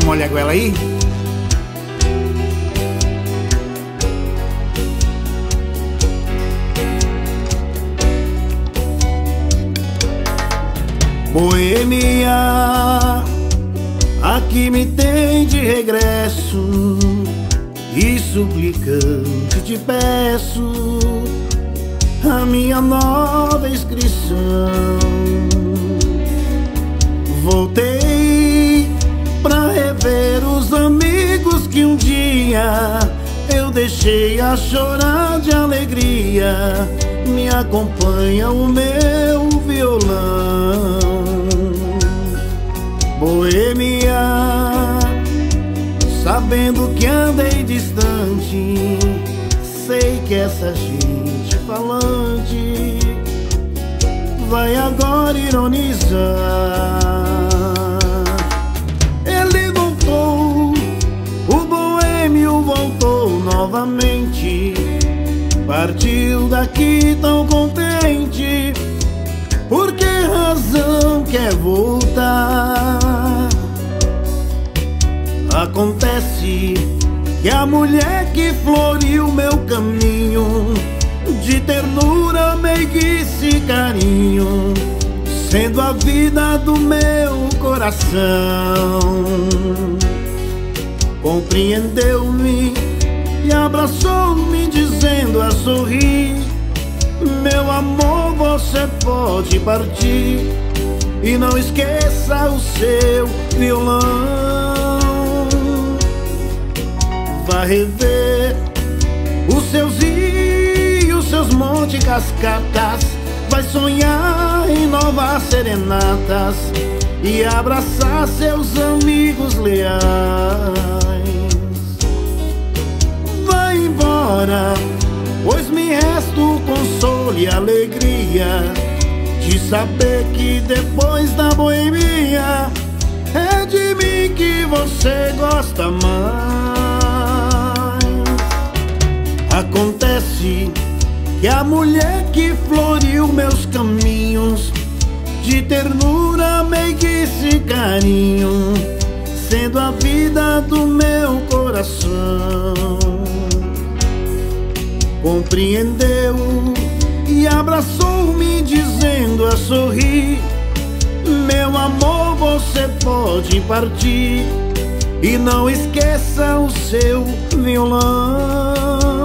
molha a goela aí. Boêmia, aqui me tem de regresso e suplicante te peço a minha nova inscrição. Voltei pra rever os amigos que um dia eu deixei a chorar de alegria. Me acompanha o meu violão. Boêmia, sabendo que andei distante, sei que essa gente falante vai agora ironizar. Ele voltou, o boêmio voltou novamente. Partiu daqui tão contente. Por que razão quer voltar? Acontece que a mulher que floriu meu caminho de ternura, meiguice e carinho, sendo a vida do meu coração, compreendeu-me e abraçou-me dizendo a sorrir: meu amor, você pode partir e não esqueça o seu violão. Vá rever os seus rios, seus montes, cascatas. Vai sonhar em novas serenatas e abraçar seus amigos leais. Vai embora, pois me resta o consolo e alegria de saber que depois da boemia é de mim que você gosta mais. Acontece que a mulher que floriu meus caminhos de ternura, meiguice e carinho, sendo a vida do meu coração, compreendeu e abraçou-me dizendo a sorrir: meu amor, você pode partir e não esqueça o seu violão.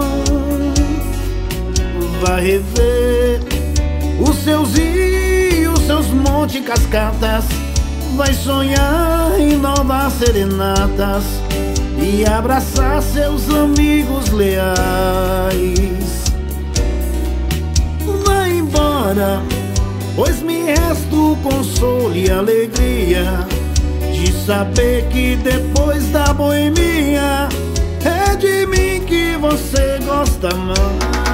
Vá rever os seus rios, seus montes e cascatas. Vai sonhar em novas serenatas e abraçar seus amigos leais. Vai embora, pois me resta o consolo e alegria de saber que depois da boemia é de mim que você gosta mais.